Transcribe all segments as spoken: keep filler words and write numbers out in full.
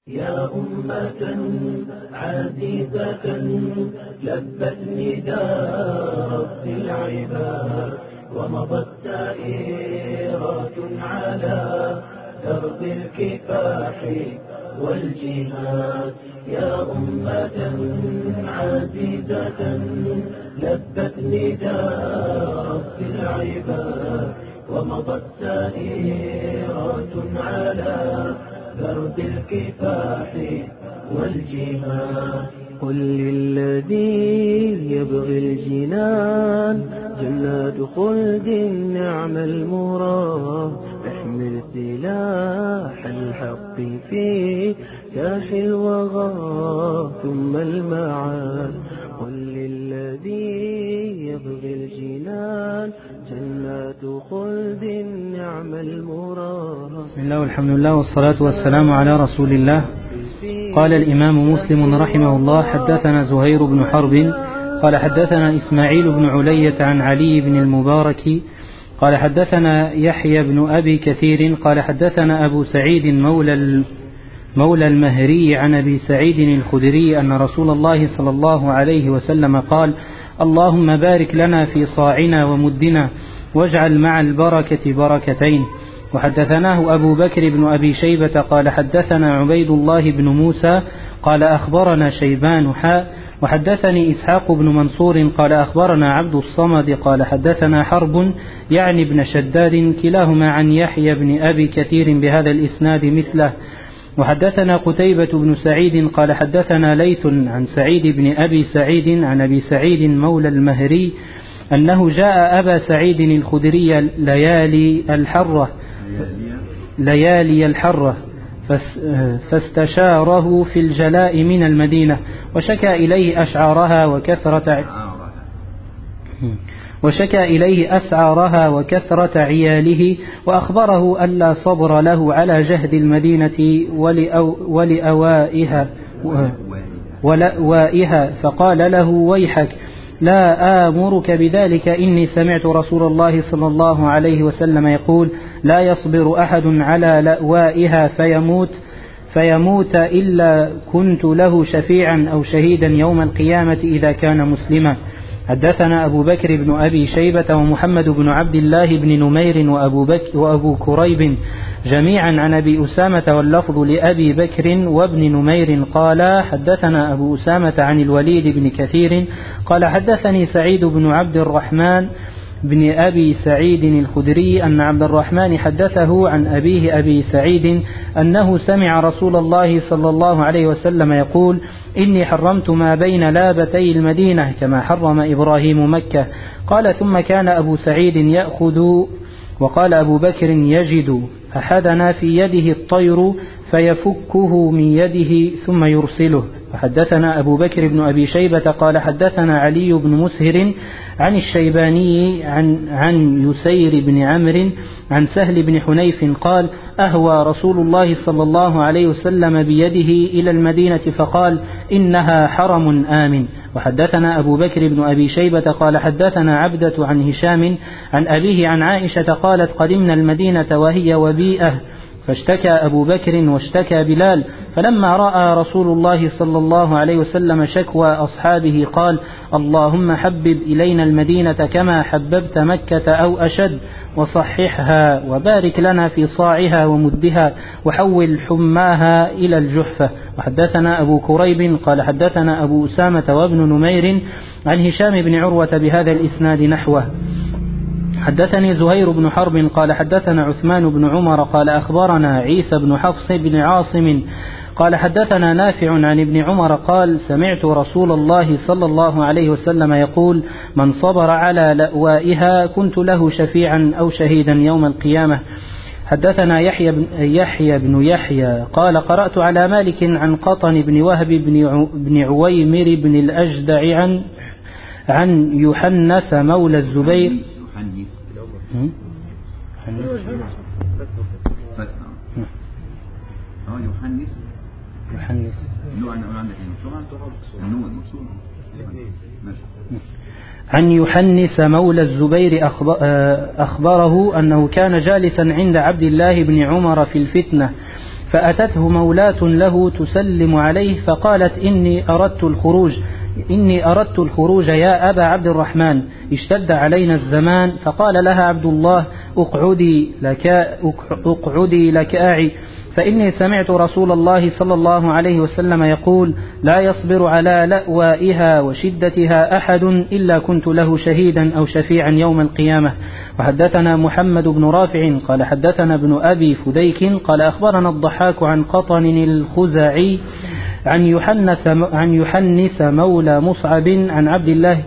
يا أمة عزيزة لبت نداء رب العباد ومضت سائرات على درب الكفاح والجهاد. يا أمة عزيزة لبت نداء رب العباد ومضت سائرات على درب الكفاح والجهاد. قل للذي يبغي الجنان جنات خلد نعم المراد احمل سلاح الحق في كاح الوغى ثم المعاد. قل للذي يبغي الجنان جنات خلد نعم المراد. بسم الله والحمد لله والصلاة والسلام على رسول الله. قال الإمام مسلم رحمه الله: حدثنا زهير بن حرب قال حدثنا إسماعيل بن علية عن علي بن المبارك قال حدثنا يحيى بن أبي كثير قال حدثنا أبو سعيد مولى مولى المهري عن أبي سعيد الخدري أن رسول الله صلى الله عليه وسلم قال: اللهم بارك لنا في صاعنا ومدنا واجعل مع البركة بركتين. وحدثناه أبو بكر بن أبي شيبة قال حدثنا عبيد الله بن موسى قال أخبرنا شيبان حاء. وحدثني إسحاق بن منصور قال أخبرنا عبد الصمد قال حدثنا حرب يعني بن شداد كلاهما عن يحيى بن أبي كثير بهذا الإسناد مثله. وحدثنا قتيبة بن سعيد قال حدثنا ليث عن سعيد بن أبي سعيد عن أبي سعيد مولى المهري أنه جاء أبا سعيد الخدري ليالي الحرة ليالي الحرة فاستشاره في الجلاء من المدينة وشكى إليه أشعارها وكثرة وشكى إليه أسعارها وكثرة عياله وأخبره ألا صبر له على جهد المدينة ولأوائها ولأوائها فقال له: ويحك لا آمرك بذلك، إني سمعت رسول الله صلى الله عليه وسلم يقول: لا يصبر أحد على لأوائها فيموت فيموت إلا كنت له شفيعا أو شهيدا يوم القيامة إذا كان مسلما. حدثنا أبو بكر بن أبي شيبة ومحمد بن عبد الله بن نمير وأبو, بكر وأبو كريب جميعا عن أبي أسامة واللفظ لأبي بكر وابن نمير قال حدثنا أبو أسامة عن الوليد بن كثير قال حدثني سعيد بن عبد الرحمن بن أبي سعيد الخدري أن عبد الرحمن حدثه عن أبيه أبي سعيد أنه سمع رسول الله صلى الله عليه وسلم يقول: إني حرمت ما بين لابتي المدينة كما حرم إبراهيم مكة. قال: ثم كان أبو سعيد يأخذ وقال أبو بكر: يجد أحدنا في يده الطير فيفكه من يده ثم يرسله. وحدثنا أبو بكر بن أبي شيبة قال حدثنا علي بن مسهر عن الشيباني عن, عن يسير بن عمرو عن سهل بن حنيف قال: أهوى رسول الله صلى الله عليه وسلم بيده إلى المدينة فقال: إنها حرم آمن. وحدثنا أبو بكر بن أبي شيبة قال حدثنا عبدة عن هشام عن أبيه عن عائشة قالت: قدمنا المدينة وهي وبيئة فاشتكى أبو بكر واشتكى بلال، فلما رأى رسول الله صلى الله عليه وسلم شكوى أصحابه قال: اللهم حبب إلينا المدينة كما حببت مكة أو أشد، وصححها وبارك لنا في صاعها ومدها وحول حماها إلى الجحفة. وحدثنا أبو كريب قال حدثنا أبو أسامة وابن نمير عن هشام بن عروة بهذا الإسناد نحوه. حدثني زهير بن حرب قال حدثنا عثمان بن عمر قال أخبرنا عيسى بن حفص بن عاصم قال حدثنا نافع عن ابن عمر قال: سمعت رسول الله صلى الله عليه وسلم يقول: من صبر على لأوائها كنت له شفيعا أو شهيدا يوم القيامة. حدثنا يحيى بن يحيى بن يحيى قال: قرأت على مالك عن قطن بن وهب بن عويمر بن الأجدع عن عن يحنس مولى الزبير يحنس يحنس عن يحنس مولى الزبير أخبره أنه كان جالسا عند عبد الله بن عمر في الفتنة فأتته مولاة له تسلم عليه فقالت إني أردت الخروج إني أردت الخروج يا أبا عبد الرحمن، اشتد علينا الزمان. فقال لها عبد الله اقعدي لك اقعدي لك أعي، فإني سمعت رسول الله صلى الله عليه وسلم يقول لا يصبر على لأوائها وشدتها أحد إلا كنت له شهيدا أو شفيعا يوم القيامة. وحدثنا محمد بن رافع قال حدثنا ابن أبي فديك قال أخبرنا الضحاك عن قطن الخزاعي عن يحنس عن يحنس مولى مصعب عن عبد الله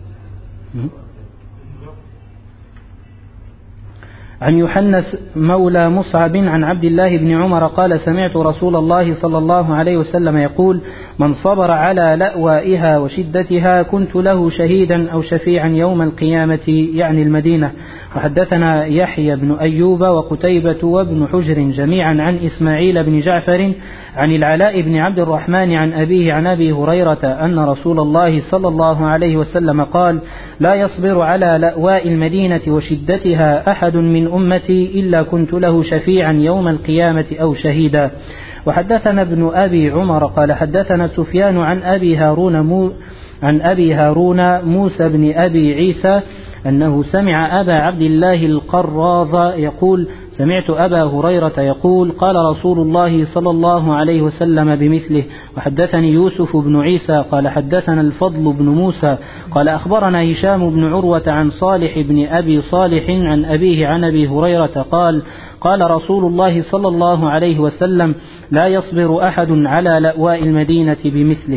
عن يحنس مولى مصعب عن عبد الله بن عمر قال سمعت رسول الله صلى الله عليه وسلم يقول من صبر على لأوائها وشدتها كنت له شهيدا أو شفيعا يوم القيامة، يعني المدينة. وحدثنا يحيى بن أيوب وقتيبة وابن حجر جميعا عن إسماعيل بن جعفر عن العلاء بن عبد الرحمن عن أبيه عن أبي هريرة أن رسول الله صلى الله عليه وسلم قال لا يصبر على لأواء المدينة وشدتها أحد من أمتي إلا كنت له شفيعا يوم القيامة أو شهيدا. وحدثنا ابن أبي عمر قال حدثنا سفيان عن أبي هارون مو عن أبي هارون موسى بن أبي عيسى أنه سمع أبا عبد الله القراظ يقول سمعت أبا هريرة يقول قال رسول الله صلى الله عليه وسلم بمثله. وحدثني يوسف بن عيسى قال حدثنا الفضل بن موسى قال أخبرنا هشام بن عروة عن صالح بن أبي صالح عن أبيه عن أبي هريرة قال قال رسول الله صلى الله عليه وسلم لا يصبر أحد على لأواء المدينة بمثله.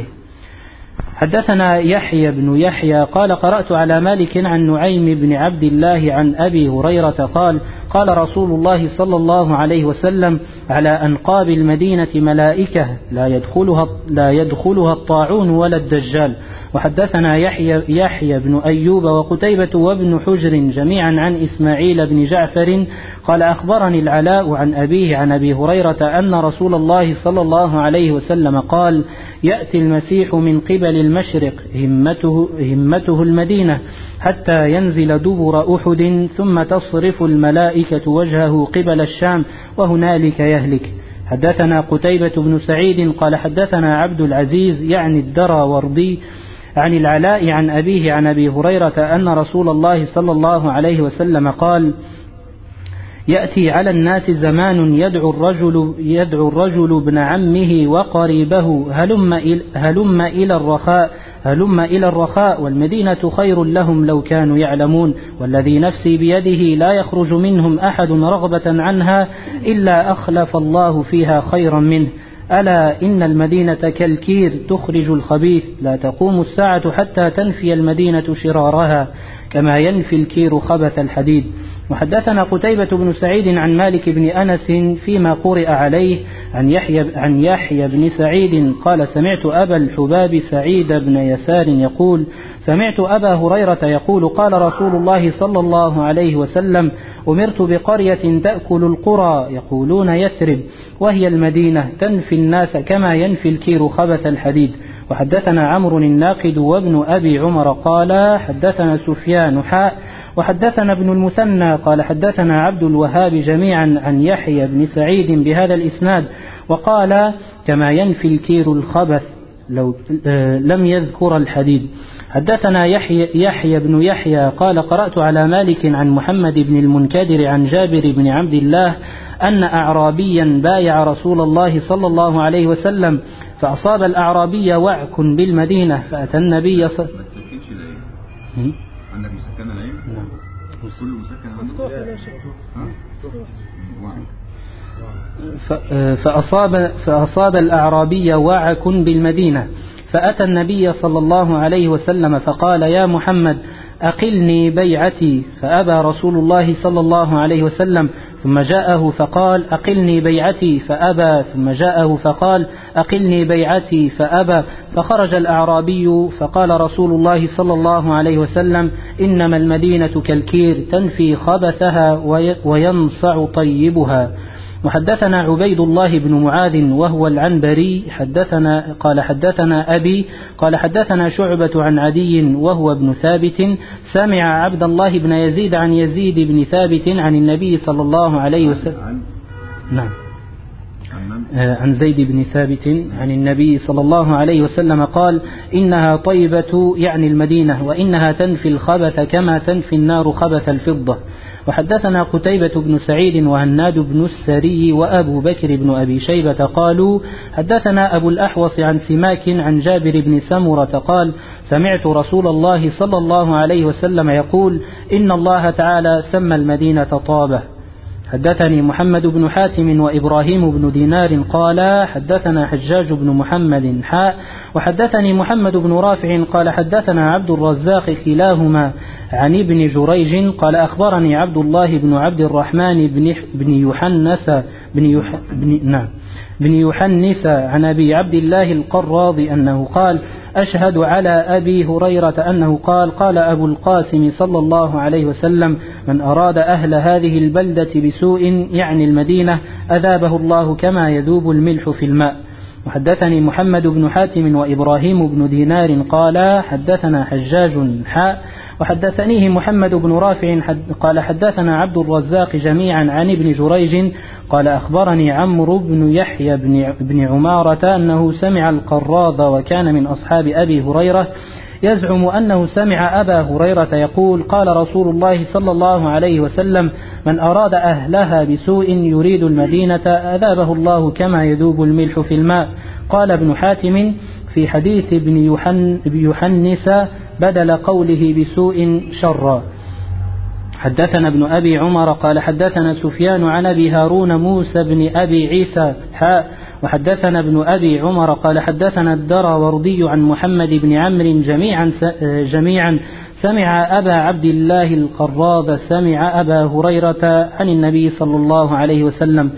حدثنا يحيى بن يحيى قال قرأت على مالك عن نعيم بن عبد الله عن أبي هريرة قال قال رسول الله صلى الله عليه وسلم على أنقاب المدينة ملائكة لا يدخلها, لا يدخلها الطاعون ولا الدجال. وحدثنا يحيى, يحيى بن أيوب وقتيبة وابن حجر جميعا عن إسماعيل بن جعفر قال أخبرني العلاء عن أبيه عن أبي هريرة أن رسول الله صلى الله عليه وسلم قال يأتي المسيح من قبل المشرق همته, همته المدينة حتى ينزل دبر أحد ثم تصرف الملائكة وجهه قبل الشام وهنالك يهلك. حدثنا قتيبة بن سعيد قال حدثنا عبد العزيز يعني الدراوردي عن العلاء عن أبيه عن أبي هريرة أن رسول الله صلى الله عليه وسلم قال يأتي على الناس زمان يدعو الرجل, يدعو الرجل ابن عمه وقريبه هلم إلى, هلم إلى الرخاء هلم إلى الرخاء والمدينة خير لهم لو كانوا يعلمون والذي نفسي بيده لا يخرج منهم أحد رغبة عنها إلا أخلف الله فيها خيرا منه. ألا إن المدينة كالكير تخرج الخبيث لا تقوم الساعة حتى تنفي المدينة شرارها كما ينفي الكير خبث الحديد. وحدثنا قتيبة بن سعيد عن مالك بن أنس فيما قرئ عليه عن يحيى, عن يحيى بن سعيد قال سمعت أبا الحباب سعيد بن يسار يقول سمعت أبا هريرة يقول قال رسول الله صلى الله عليه وسلم أمرت بقرية تأكل القرى يقولون يثرب وهي المدينة تنفي الناس كما ينفي الكير خبث الحديد. وحدثنا عمرو الناقد وابن أبي عمر قال حدثنا سفيان حاء وحدثنا ابن المثنى قال حدثنا عبد الوهاب جميعا عن يحيى بن سعيد بهذا الإسناد وقال كما ينفي الكير الخبث لو لم يذكر الحديد. حدثنا يحيى, يحيى بن يحيى قال قرأت على مالك عن محمد بن المنكدر عن جابر بن عبد الله أن أعرابيا بايع رسول الله صلى الله عليه وسلم فأصاب الأعرابي وعك بالمدينة فأتى النبي صلى الله عليه وسلم. عندك مسكنة العين؟ نعم. كل مسكنة عنده؟ فأصاب, فأصاب الأعرابي وعك بالمدينة فأتى النبي صلى الله عليه وسلم فقال يا محمد أقلني بيعتي فأبى رسول الله صلى الله عليه وسلم ثم جاءه فقال أقلني بيعتي فأبى ثم جاءه فقال أقلني بيعتي فأبى فخرج الأعرابي فقال رسول الله صلى الله عليه وسلم إنما المدينة كالكير تنفي خبثها وينصع طيبها. وحدثنا عبيد الله بن معاذ وهو العنبري حدثنا قال حدثنا أبي قال حدثنا شعبة عن عدي وهو ابن ثابت سمع عبد الله بن يزيد عن يزيد بن ثابت عن النبي صلى الله عليه وسلم. نعم. عن عن زيد بن ثابت عن النبي صلى الله عليه وسلم قال: إنها طيبة يعني المدينة، وإنها تنفي الخبث كما تنفي النار خبث الفضة. وحدثنا قتيبة بن سعيد وهناد بن السري وأبو بكر بن أبي شيبة قالوا: حدثنا أبو الأحوص عن سماك عن جابر بن سمرة قال: سمعت رسول الله صلى الله عليه وسلم يقول: إن الله تعالى سمى المدينة طابة. حدثني محمد بن حاتم وإبراهيم بن دينار قال: حدثنا حجاج بن محمد حاء وحدثني محمد بن رافع قال: حدثنا عبد الرزاق كلاهما عن ابن جريج قال: أخبرني عبد الله بن عبد الرحمن بن بن يحنس بن يح بن نعم بن يحنس عن أبي عبد الله القراضي أنه قال: أشهد على أبي هريرة أنه قال: قال أبو القاسم صلى الله عليه وسلم: من أراد أهل هذه البلدة بسوء يعني المدينة أذابه الله كما يذوب الملح في الماء. وحدثني محمد بن حاتم وإبراهيم بن دينار قال: حدثنا حجاج حاء وحدثنيه محمد بن رافع حد قال: حدثنا عبد الرزاق جميعا عن ابن جريج قال: أخبرني عمرو بن يحيى بن, بن عمارة أنه سمع القراض وكان من أصحاب أبي هريرة يزعم أنه سمع أبا هريرة يقول: قال رسول الله صلى الله عليه وسلم: من أراد أهلها بسوء يريد المدينة أذابه الله كما يذوب الملح في الماء. قال ابن حاتم في حديث ابن يحن يحنس بدل قوله بسوء شرا. حدثنا ابن أبي عمر قال: حدثنا سفيان عن أبي هارون موسى بن أبي عيسى حاء وحدثنا ابن أبي عمر قال: حدثنا الدراوردي عن محمد بن عمرو جميعا جميعا سمع أبا عبد الله القراض سمع أبا هريرة عن النبي صلى الله عليه وسلم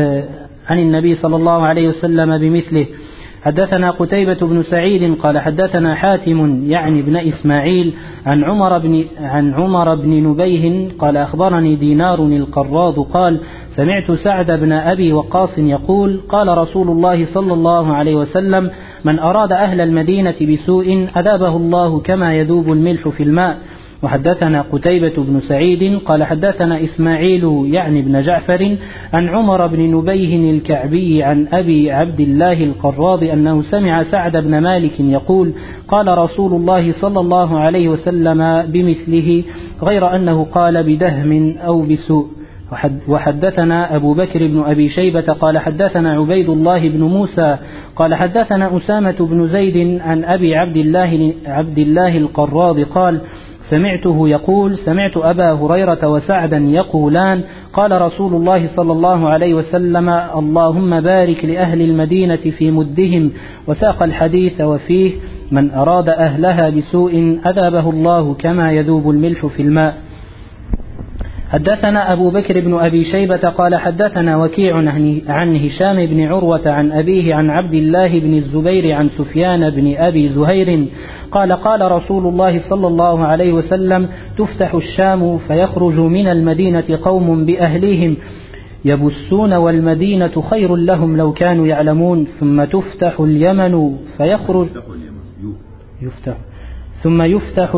عن النبي صلى الله عليه وسلم بمثله. حدثنا قتيبة بن سعيد قال: حدثنا حاتم يعني ابن إسماعيل عن عمر بن عن عمر بن نبيه قال: أخبرني دينار القراض قال: سمعت سعد بن أبي وقاص يقول: قال رسول الله صلى الله عليه وسلم: من أراد أهل المدينة بسوء أذابه الله كما يذوب الملح في الماء. وحدثنا قتيبة بن سعيد قال: حدثنا إسماعيل يعني بن جعفر عن عمر بن نبيه الكعبي عن أبي عبد الله القراض أنه سمع سعد بن مالك يقول: قال رسول الله صلى الله عليه وسلم بمثله غير أنه قال بدهم أو بسوء. وحدثنا أبو بكر بن أبي شيبة قال: حدثنا عبيد الله بن موسى قال: حدثنا أسامة بن زيد عن أبي عبد الله عبد الله القراض قال: سمعته يقول: سمعت أبا هريرة وسعدا يقولان: قال رسول الله صلى الله عليه وسلم: اللهم بارك لأهل المدينة في مدهم. وساق الحديث وفيه: من أراد أهلها بسوء أذابه الله كما يذوب الملح في الماء. حدثنا أبو بكر بن أبي شيبة قال: حدثنا وكيع عن هشام بن عروة عن أبيه عن عبد الله بن الزبير عن سفيان بن أبي زهير قال: قال رسول الله صلى الله عليه وسلم: تفتح الشام فيخرج من المدينة قوم بأهليهم يبسون والمدينة خير لهم لو كانوا يعلمون. ثم تفتح اليمن فيخرج يفتح ثم يفتح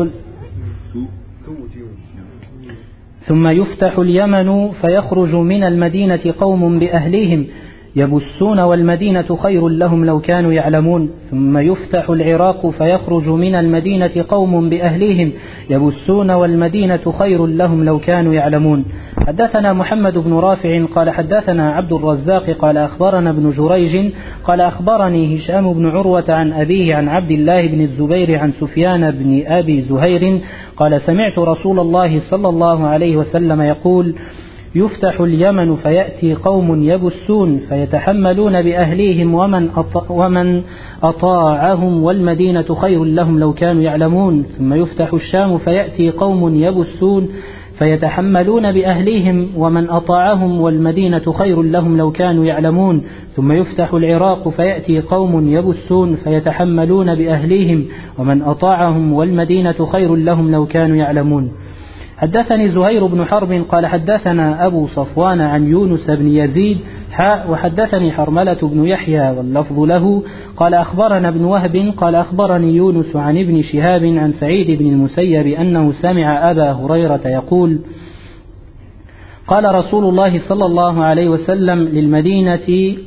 ثم يفتح اليمن فيخرج من المدينة قوم بأهليهم يبسون والمدينة خير لهم لو كانوا يعلمون. ثم يفتح العراق فيخرج من المدينة قوم بأهليهم يبسون والمدينة خير لهم لو كانوا يعلمون. حدثنا محمد بن رافع قال: حدثنا عبد الرزاق قال: أخبرنا ابن جريج قال: أخبرني هشام بن عروة عن أبيه عن عبد الله بن الزبير عن سفيان بن أبي زهير قال: سمعت رسول الله صلى الله عليه وسلم يقول: يفتح اليمن فيأتي قوم يبسون فيتحملون بأهليهم ومن ومن أطاعهم والمدينة خير لهم لو كانوا يعلمون. ثم يفتح الشام فيأتي قوم يبسون فيتحملون بأهليهم ومن أطاعهم والمدينة خير لهم لو كانوا يعلمون. ثم يفتح العراق فيأتي قوم يبسون فيتحملون بأهليهم ومن أطاعهم والمدينة خير لهم لو كانوا يعلمون. حدثني زهير بن حرب قال: حدثنا أبو صفوان عن يونس بن يزيد حاء وحدثني حرملة بن يحيى واللفظ له قال: أخبرنا ابن وهب قال: أخبرني يونس عن ابن شهاب عن سعيد بن المسيب أنه سمع أبا هريرة يقول: قال رسول الله صلى الله عليه وسلم للمدينة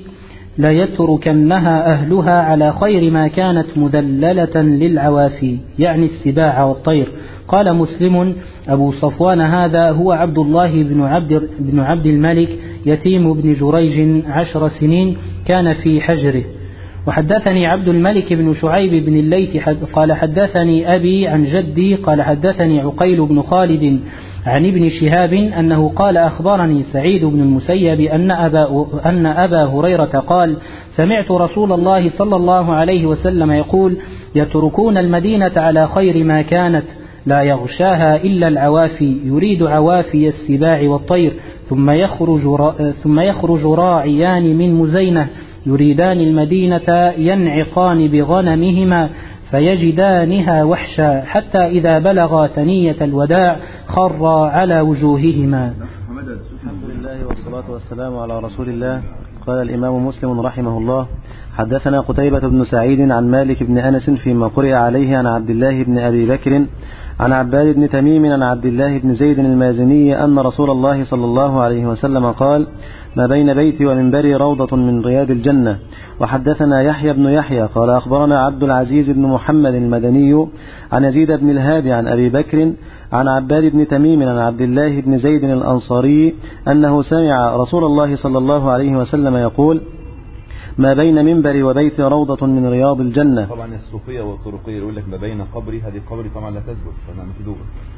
ليتركنها أهلها على خير ما كانت مذللة للعوافي، يعني السباع والطير. قال مسلم: أبو صفوان هذا هو عبد الله بن عبد, بن عبد الملك يتيم بن جريج عشر سنين كان في حجره. وحدثني عبد الملك بن شعيب بن الليث قال حدثني أبي عن جدي قال حدثني عقيل بن خالد عن ابن شهاب أنه قال أخبرني سعيد بن المسيب أن أبا, أن أبا هريرة قال: سمعت رسول الله صلى الله عليه وسلم يقول: يتركون المدينة على خير ما كانت لا يغشاها إلا العوافي، يريد عوافي السباع والطير، ثم يخرج, را ثم يخرج راعيان من مزينة يريدان المدينة ينعقان بغنمهما فيجدانها وحشا، حتى إذا بلغا ثنية الوداع خرا على وجوههما. الحمد لله والصلاة والسلام على رسول الله. قال الإمام مسلم رحمه الله: حدثنا قتيبة بن سعيد عن مالك بن أنس فيما قرئ عليه عن عبد الله بن أبي بكر عن عباد بن تميم عن عبد الله بن زيد المازني أن رسول الله صلى الله عليه وسلم قال: ما بين بيتي ومنبري روضة من رياض الجنة. وحدثنا يحيى بن يحيى قال أخبرنا عبد العزيز بن محمد المدني عن يزيد بن الهادي عن أبي بكر عن عباد بن تميم عن عبد الله بن زيد الأنصاري أنه سمع رسول الله صلى الله عليه وسلم يقول: ما بين منبري وبيتي روضة من رياض الجنة. طبعا الصوفية والطرقية يقول لك ما بين قبري، هذه قبري طبعا لا تثبت، فأنا مكذوبة.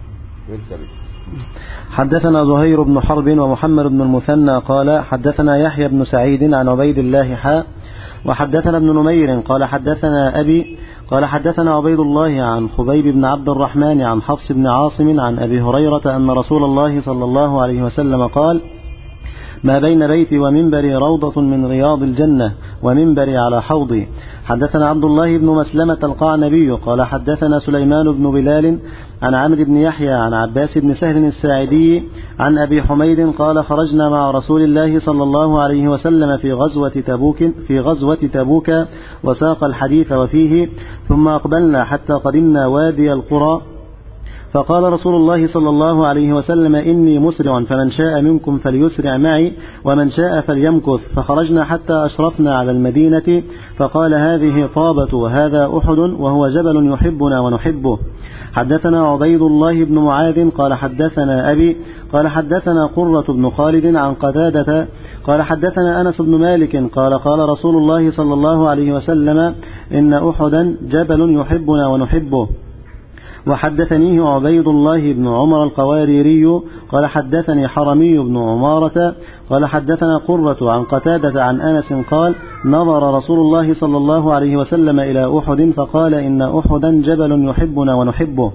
حدثنا زهير بن حرب ومحمد بن المثنى قال حدثنا يحيى بن سعيد عن عبيد الله حاء وحدثنا ابن نمير قال حدثنا أبي قال حدثنا عبيد الله عن خبيب بن عبد الرحمن عن حفص بن عاصم عن أبي هريرة أن رسول الله صلى الله عليه وسلم قال: ما بين بيتي ومنبري روضة من رياض الجنة ومنبري على حوضي. حدثنا عبد الله بن مسلمة القعنبي قال حدثنا سليمان بن بلال عن عمرو بن يحيى عن عباس بن سهل الساعدي عن أبي حميد قال: خرجنا مع رسول الله صلى الله عليه وسلم في غزوة تبوك في غزوة تبوك وساق الحديث وفيه: ثم أقبلنا حتى قدمنا وادي القرى، فقال رسول الله صلى الله عليه وسلم: إني مسرع، فمن شاء منكم فليسرع معي ومن شاء فليمكث. فخرجنا حتى أشرفنا على المدينة، فقال: هذه طابة وهذا أحد، وهو جبل يحبنا ونحبه. حدثنا عبيد الله بن معاذ قال حدثنا أبي قال حدثنا قرة بن خالد عن قتادة قال حدثنا أنس بن مالك قال: قال رسول الله صلى الله عليه وسلم: إن أحدا جبل يحبنا ونحبه. وحدثنيه عبيد الله بن عمر القواريري قال حدثني حرمي بن عمارة قال حدثنا قرة عن قتادة عن أنس قال: نظر رسول الله صلى الله عليه وسلم إلى أحد فقال: إن أحدا جبل يحبنا ونحبه.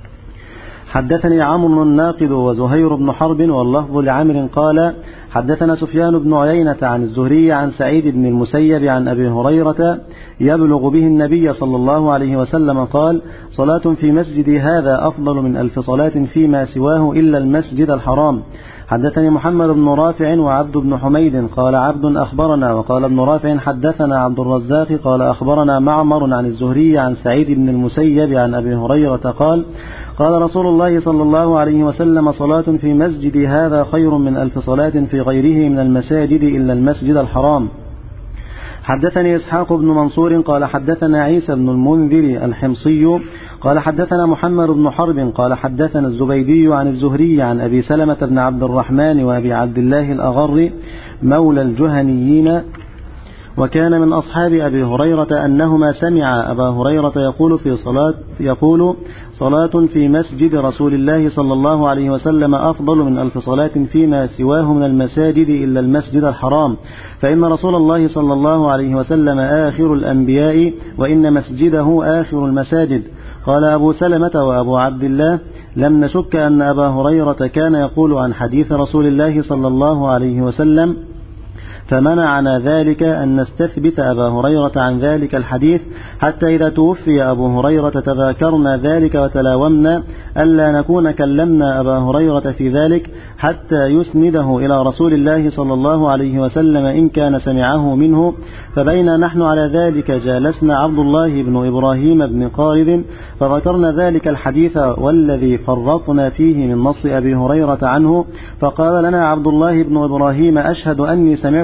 حدثني عمرو الناقد وزهير بن حرب واللفظ لعمر قال حدثنا سفيان بن عيينة عن الزهري عن سعيد بن المسيب عن أبي هريرة يبلغ به النبي صلى الله عليه وسلم قال: صلاة في مسجدي هذا أفضل من ألف صلاة فيما سواه إلا المسجد الحرام. حدثني محمد بن رافع وعبد بن حميد قال عبد أخبرنا وقال ابن رافع حدثنا عبد الرزاق قال أخبرنا معمر عن الزهري عن سعيد بن المسيب عن أبي هريرة قال: قال رسول الله صلى الله عليه وسلم: صلاة في مسجدي هذا خير من ألف صلاة في غيره من المساجد إلا المسجد الحرام. حدثني إسحاق بن منصور قال حدثنا عيسى بن المنذر الحمصي قال حدثنا محمد بن حرب قال حدثنا الزبيدي عن الزهري عن أبي سلمة بن عبد الرحمن وأبي عبد الله الأغر مولى الجهنيين وكان من أصحاب أبي هريرة أنهما سمع أبا هريرة يقول في صلاة يقول صلاة في مسجد رسول الله صلى الله عليه وسلم أفضل من ألف صلاة فيما سواه من المساجد إلا المسجد الحرام، فإن رسول الله صلى الله عليه وسلم آخر الأنبياء وإن مسجده آخر المساجد. قال أبو سلمة وأبو عبد الله: لم نشك أن أبا هريرة كان يقول عن حديث رسول الله صلى الله عليه وسلم، فمنعنا ذلك أن نستثبت أبا هريرة عن ذلك الحديث، حتى إذا توفي أبو هريرة تذاكرنا ذلك وتلاومنا ألا نكون كلمنا أبا هريرة في ذلك حتى يسنده إلى رسول الله صلى الله عليه وسلم إن كان سمعه منه. فبينا نحن على ذلك جالسنا عبد الله بن إبراهيم بن قارد فذكرنا ذلك الحديث والذي فرطنا فيه من نص أبي هريرة عنه، فقال لنا عبد الله بن إبراهيم: أشهد أني سمعت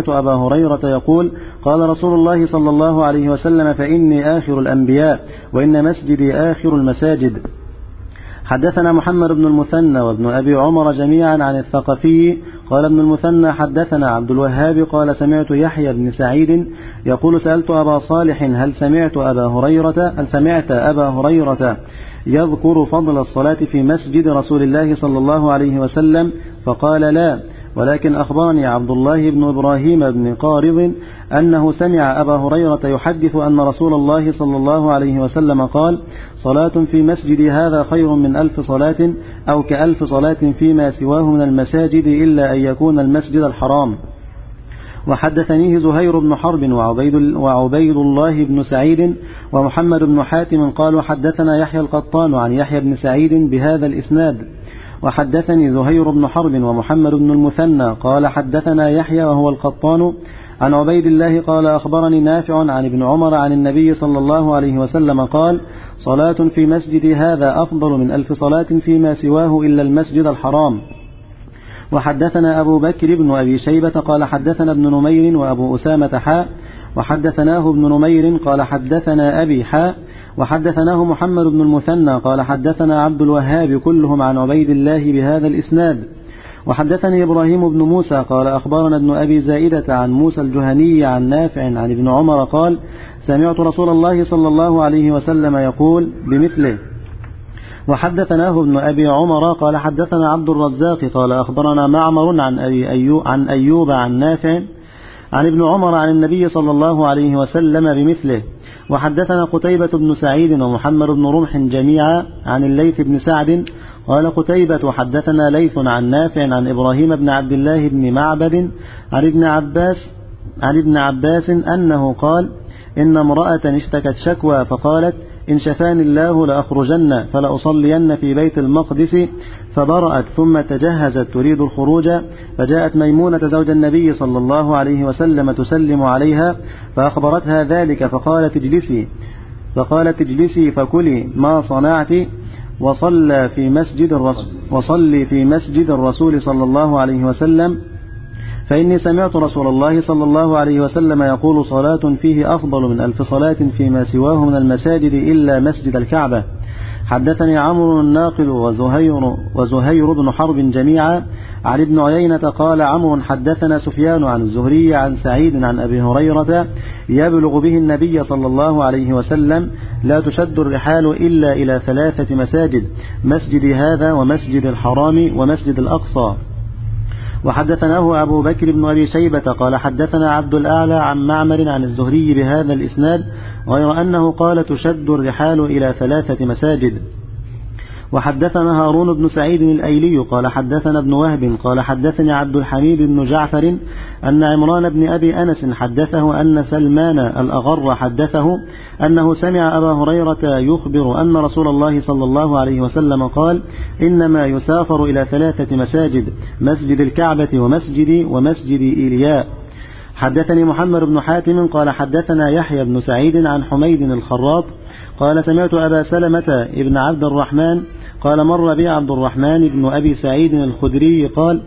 سمعت أبا هريرة يقول قال رسول الله صلى الله عليه وسلم فإني آخر الأنبياء وإن مسجدي آخر المساجد. حدثنا محمد بن المثنى وابن أبي عمر جميعا عن الثقفي قال ابن المثنى حدثنا عبد الوهاب قال سمعت يحيى بن سعيد يقول سألت أبا صالح هل سمعت أبا هريرة هل سمعت أبا هريرة يذكر فضل الصلاة في مسجد رسول الله صلى الله عليه وسلم فقال لا، ولكن أخبرني عبد الله بن إبراهيم بن قارض أنه سمع أبا هريرة يحدث أن رسول الله صلى الله عليه وسلم قال صلاة في مسجد هذا خير من ألف صلاة أو كألف صلاة فيما سواه من المساجد إلا أن يكون المسجد الحرام. وحدثنيه زهير بن حرب وعبيد, وعبيد الله بن سعيد ومحمد بن حاتم قالوا حدثنا يحيى القطان عن يحيى بن سعيد بهذا الإسناد. وحدثني زهير بن حرب ومحمد بن المثنى قال حدثنا يحيى وهو القطان عن عبيد الله قال أخبرني نافع عن ابن عمر عن النبي صلى الله عليه وسلم قال صلاة في مسجد هذا أفضل من ألف صلاة فيما سواه إلا المسجد الحرام. وحدثنا أبو بكر بن أبي شيبة قال حدثنا ابن نمير وأبو أسامة حاء وحدثناه ابن نمير قال حدثنا أبي حاء وحدثناه محمد بن المثنى قال حدثنا عبد الوهاب كلهم عن عبيد الله بهذا الإسناد. وحدثني إبراهيم بن موسى قال أخبرنا ابن أبي زائدة عن موسى الجهني عن نافع عن ابن عمر قال سمعت رسول الله صلى الله عليه وسلم يقول بمثله. وحدثناه ابن أبي عمر قال حدثنا عبد الرزاق قال أخبرنا معمر عن أبي أيوب عن أيوب عن نافع عن ابن عمر عن النبي صلى الله عليه وسلم بمثله. وحدثنا قتيبة بن سعيد ومحمد بن رمح جميعا عن الليث بن سعد قال قتيبة حدثنا ليث عن نافع عن إبراهيم بن عبد الله بن معبد عن ابن عباس عن ابن عباس أنه قال إن امرأة اشتكت شكوى فقالت إن شفاني الله لأخرجن فلأصلين في بيت المقدس، فبرأت ثم تجهزت تريد الخروج، فجاءت ميمونة زوج النبي صلى الله عليه وسلم تسلم عليها فأخبرتها ذلك فقالت اجلسي فقالت اجلسي فكلي ما صنعت وصلى في مسجد الرسول وصلي في مسجد الرسول صلى الله عليه وسلم فإني سمعت رسول الله صلى الله عليه وسلم يقول صلاة فيه أفضل من ألف صلاة فيما سواه من المساجد إلا مسجد الكعبة. حدثني عمرو الناقل وزهير, وزهير بن حرب جميعا عن ابن عيينة قال عمرو حدثنا سفيان عن الزهري عن سعيد عن أبي هريرة يبلغ به النبي صلى الله عليه وسلم لا تشد الرحال إلا إلى ثلاثة مساجد، مسجد هذا ومسجد الحرام ومسجد الأقصى. وحدثناه أبو بكر بن أبي شيبة قال حدثنا عبد الأعلى عن معمر عن الزهري بهذا الإسناد غير أنه قال تشد الرحال إلى ثلاثة مساجد. وحدثنا هارون بن سعيد الأيلي قال حدثنا ابن وهب قال حدثني عبد الحميد بن جعفر أن عمران بن أبي أنس حدثه أن سلمان الأغر حدثه أنه سمع أبا هريرة يخبر أن رسول الله صلى الله عليه وسلم قال إنما يسافر إلى ثلاثة مساجد، مسجد الكعبة ومسجد ومسجد إيلياء. حدثني محمد بن حاتم قال حدثنا يحيى بن سعيد عن حميد الخراط قال سمعت أبا سلمة ابن عبد الرحمن قال مر بي عبد الرحمن بن أبي سعيد الخدري قال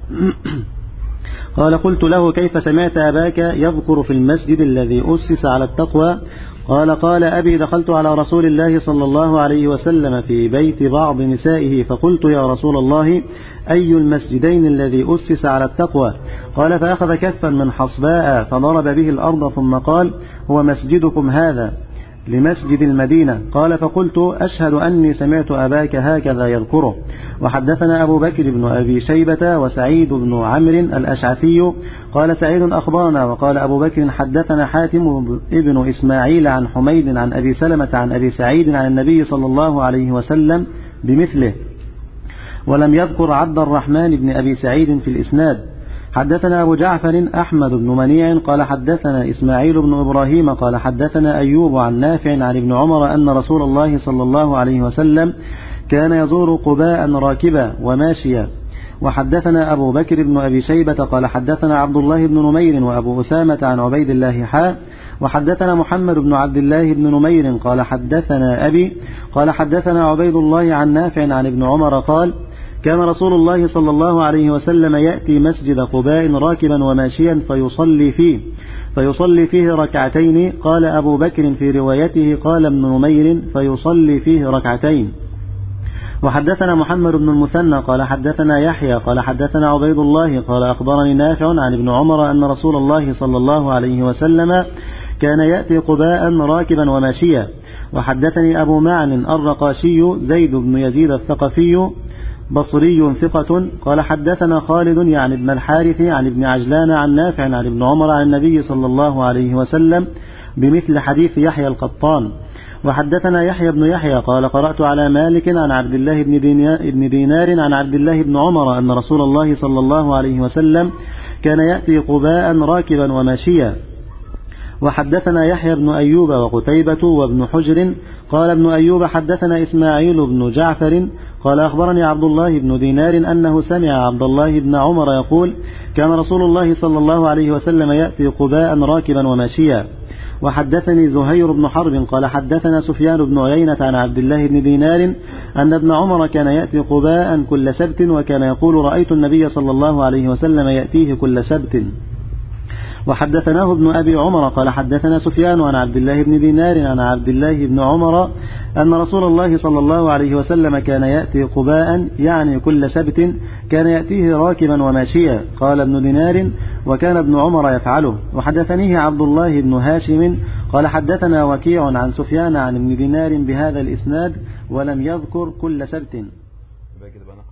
قال قلت له كيف سمعت أباك يذكر في المسجد الذي أسس على التقوى؟ قال قال أبي دخلت على رسول الله صلى الله عليه وسلم في بيت بعض نسائه فقلت يا رسول الله أي المسجدين الذي أسس على التقوى؟ قال فأخذ كفا من حصباء فضرب به الأرض ثم قال هو مسجدكم هذا لمسجد المدينة. قال فقلت أشهد أني سمعت أباك هكذا يذكره. وحدثنا أبو بكر بن أبي شيبة وسعيد بن عمرو الأشعثي قال سعيد أخبرنا وقال أبو بكر حدثنا حاتم ابن إسماعيل عن حميد عن أبي سلمة عن أبي سعيد عن النبي صلى الله عليه وسلم بمثله، ولم يذكر عبد الرحمن بن أبي سعيد في الإسناد. حدثنا أبو جعفر أحمد بن منيع قال حدثنا إسماعيل بن إبراهيم قال حدثنا أيوب عن نافع عن ابن عمر أن رسول الله صلى الله عليه وسلم كان يزور قباء راكبا وماشيا. وحدثنا أبو بكر بن أبي شيبة قال حدثنا عبد الله بن نمير وأبو أسامة عن عبيد الله حاء. وحدثنا محمد بن عبد الله بن نمير قال حدثنا أبي قال حدثنا عبيد الله عن نافع عن ابن عمر قال كان رسول الله صلى الله عليه وسلم يأتي مسجد قباء راكبا وماشيا فيصلي فيه فيصلي فيه ركعتين. قال أبو بكر في روايته قال ابن نمير فيصلي فيه ركعتين. وحدثنا محمد بن المثنى قال حدثنا يحيى قال حدثنا عبيد الله قال أخبرني نافع عن ابن عمر أن رسول الله صلى الله عليه وسلم كان يأتي قباء راكبا وماشيا. وحدثني أبو معن الرقاشي زيد بن يزيد الثقفي بصري ثقة قال حدثنا خالد يعني ابن الحارث عن ابن عجلان عن نافع عن ابن عمر عن النبي صلى الله عليه وسلم بمثل حديث يحيى القطان. وحدثنا يحيى بن يحيى قال قرأت على مالك عن عبد الله بن دينار عن عبد الله بن عمر أن رسول الله صلى الله عليه وسلم كان يأتي قباء راكبا وماشيا. وحدثنا يحيى بن أيوب وقتيبة وابن حجر قال ابن أيوب حدثنا إسماعيل بن جعفر قال أخبرني عبد الله بن دينار أنه سمع عبد الله بن عمر يقول كان رسول الله صلى الله عليه وسلم يأتي قباء راكبا وماشيا. وحدثني زهير بن حرب قال حدثنا سفيان بن عيينة عن عبد الله بن دينار أن ابن عمر كان يأتي قباء كل سبت وكان يقول رأيت النبي صلى الله عليه وسلم يأتيه كل سبت. وحدثناه ابن أبي عمر قال حدثنا سفيان عن عبد الله بن دينار عن عبد الله بن عمر أن رسول الله صلى الله عليه وسلم كان يأتي قباء يعني كل سبت كان يأتيه راكبا وماشيا. قال ابن دينار وكان ابن عمر يفعله. وحدثنيه عبد الله بن هاشم قال حدثنا وكيع عن سفيان عن ابن دينار بهذا الإسناد ولم يذكر كل سبت.